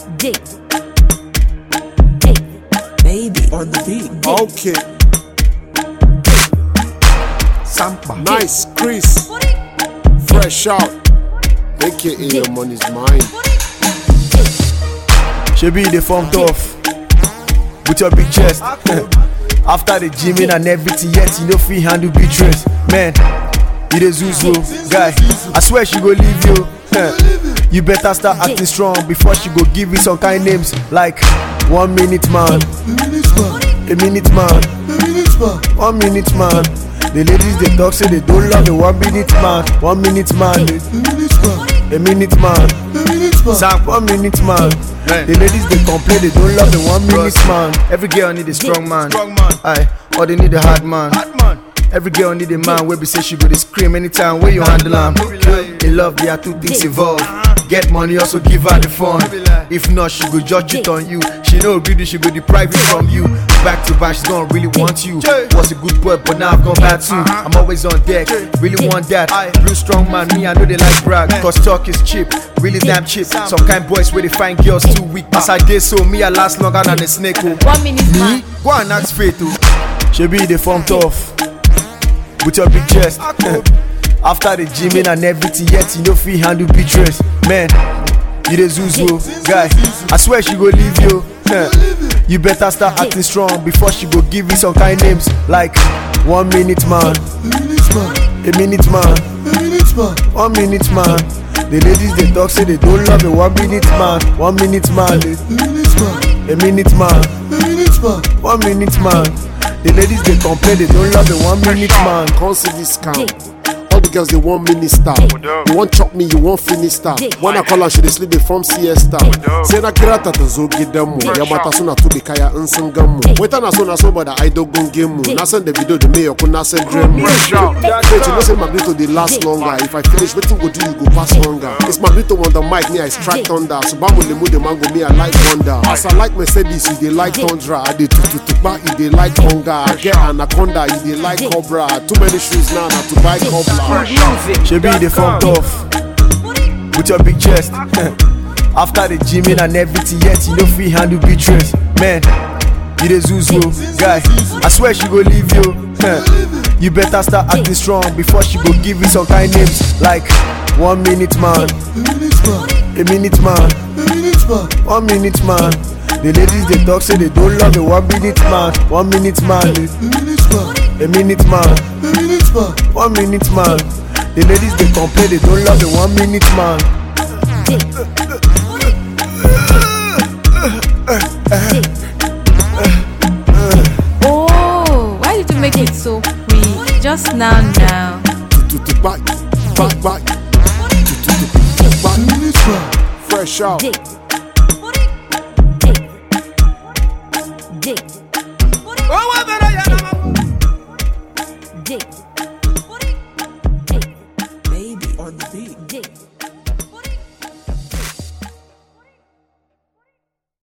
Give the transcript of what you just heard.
Dick. Baby on the beat. Okay. Sampa. Nice, Chris. Fresh out. AKA your money's mine. Shebi the form tough with your big chest. After the gymming and everything, yet you no fit handle beatrice. Man, you the Zuzu guy. I swear she go leave you. You better start acting strong before she go give you some kind names like 1 minute man, a minute man, 1 minute man. The ladies they talk say they don't love the 1 minute man, 1 minute man, a minute man, Sam 1 minute man. The ladies they complain they don't love the 1 minute man. Every girl need a strong man, aye, or they need a hard man. Every girl need a man where be say she go to scream anytime where you handle am. In love there are two things involved. Get money also give her the fun. If not she go just cheat on you. She no greedy she go deprive it from you. Back to back she don't really want you. Was a good boy but now I've gone bad too. I'm always on deck, really want that. Blue strong man me I know they like brag. Cause talk is cheap, really damn cheap. Some kind boys where they find girls too weak. As I did so me I last longer than a snake. 1 minute man. Go and ask Faith too. She be the form tough with your big chest. After the gymming and everything, yet you no fit handle beatrice. Man, you the Zuzu guy. I swear she go leave you. You better start acting strong before she go give you some kind names like 1 minute man, a minute man, 1 minute man. The ladies they talk say they don't love the 1 minute man, 1 minute man, a minute man, 1 minute man. The ladies they complain they don't love the 1 minute man. Constantly scam. All the girls they want minister. You want chop me, you want finish star. When I call her, she they sleep they from siesta. Say na kirata to zo gidamu. Yamata suna to be kaya unsangamu. Weta na so but I don't go game. Na send the video to me or kuna send dream. Wait, you know say my video they last longer. If I finish, wetin go do you go pass longer. It's my video on the mic, me I strike thunder. So bamu le the mango me I like wonder. As I like Mercedes, you they like Tundra. I dey tututupa, you they like hunger. I get anaconda, you they like cobra. Too many shoes now to buy cobra. She be the form tough with your big chest. After the gymming and everything, yet you no fit handle beatrice. Man, you the Zuzu guy. I swear she go leave you. You better start acting strong before she go give you some kind names like 1 minute man, a minute man, 1 minute man. The ladies they talk say they don't love the 1 minute man, 1 minute man, a minute man, 1 minute man. The ladies they complain they don't love the 1 minute man. Oh, why did you make it so weak? Just now. Fresh out. Dick.